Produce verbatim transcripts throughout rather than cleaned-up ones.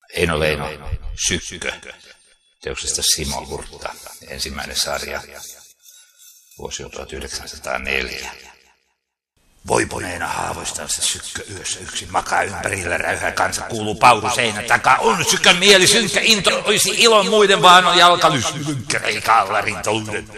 Eino Leino, Sykkö, teoksesta Simo Hurtta, ensimmäinen sarja, vuosi tuhatyhdeksänsataaneljä. Voipuneena haavoistansa Sykkö yössä yksin makaa ympärillä räyhää kansa kuuluu pauhu seinän takaa. On Sykön mieli synkkä into, olisi ilon muiden vaan on jalka lysy lynkkäreikä alla rintaluiden.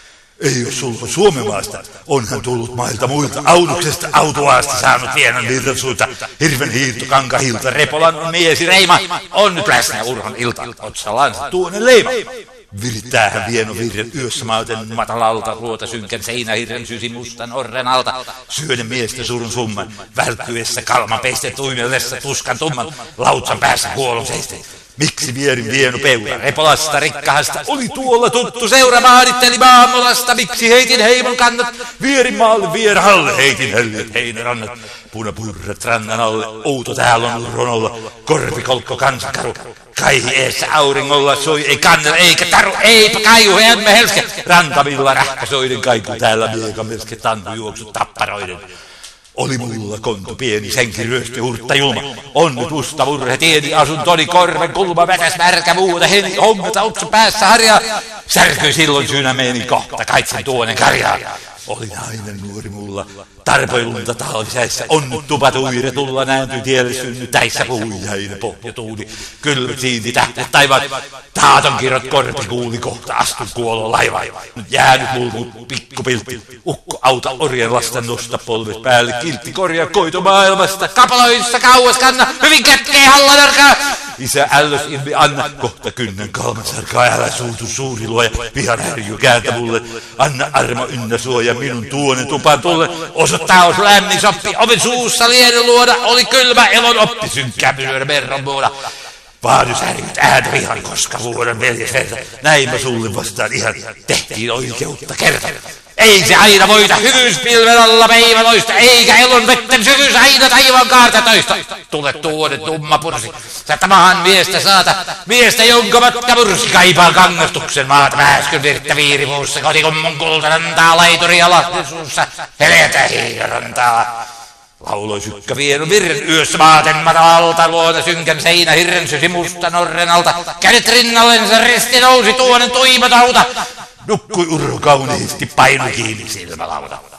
Ei jos sulko Suomenmaasta, onhan tullut mailta muilta, Aunuksesta Autuaasta saanut vienan virransuita, hirven hiirto kankahilta, Repolan on miesi reima, on nyt läsnä Urhon ilta, otsallansa tuonen leima. Virittäähän vieno virren yössä mauten matalalta, ruota synkän seinähirren sysi mustan orren alta, syöden miestä surun summan, välkkyessä kalman peiste tuimellessa tuskan tumman, lautsan päässä huolon seiste. Miksi vierin vieno peura Repolasta rikkahasta, oli tuolla tuttu seura maaditteli maamolasta, miksi heitin heimon kannat, vierin maalle vierahalle, heitin höljet heinärannat, punapurrat rannan alle, outo täällä on ronolla, korpikolkko kansakaru, kaihi eessä auringolla soi, ei kannella eikä taru, eipä kaihu, emme helske, rantamilla rähkäsoiden kaiku täällä miekamelske tantu juoksu tapparoiden. Oli mulla kontu pieni, senkin ryösti hurtta julma. On nyt musta murhe tieni, asuntoni korven kulma, väkäs märkä muuta heni, hommata otsa päässä harjaa. Särkyi silloin sydämeeni kohta, kaitsen tuonen karjaa. Oli nainen nuori mulla, tarpoilunta talvisäissä, on nyt tupat uire tulla nääntyy tielle synnyttäissä puhujainen pohjatuuli. Kylmät siindi tähtet taivaan, taaton kirot korpi kuuli kohta, astun kuolon laivaan. Nyt jäänyt mulmu pikkupiltti, ukko auta orjen lasten nosta polvet päälle, kiltti korjaa koito maailmasta, kapaloissa kauas kanna, hyvin kätkee hallanarkaa. Isä ällös ilmi anna, kohta kynnän kalman sarkaa, älä suutu suuri luoja, vihan härjy kääntä mulle, anna armo ynnä suoja minun tuonen tupaan tulle, osoittaa os lämmin soppi, oven suussa lienen luoda, oli kylmä elon oppi, synkkää pyörä merron muoda. Vaadys härjyt ääntä vihan, koska vuoden veljes verta, näin mä sulle vastaan ihan, tehtiin oikeutta kerta. Ei se aina voita hyvyyspilven alla peivaloista, eikä elon vetten syvyys aina taivaan kaarta toista. Tule tuoden tumma pursi, sä tamahan miestä saata, miestä jonka matka mursi kaipaa kangastuksen maata. Pääskön virttä viiripuussa, kotikummun kultarantaa, laituria lahden suussa, heletä hiirantaa. Lauloi Sykkö vieno virren yössä maaten matalalta, luota synkän seinä hirren sysi mustan orren alta. Kädet rinnallensa risti nousi tuonen tuimatauta. Nukkui Urho kauniisti, painu kiinni silmälauta.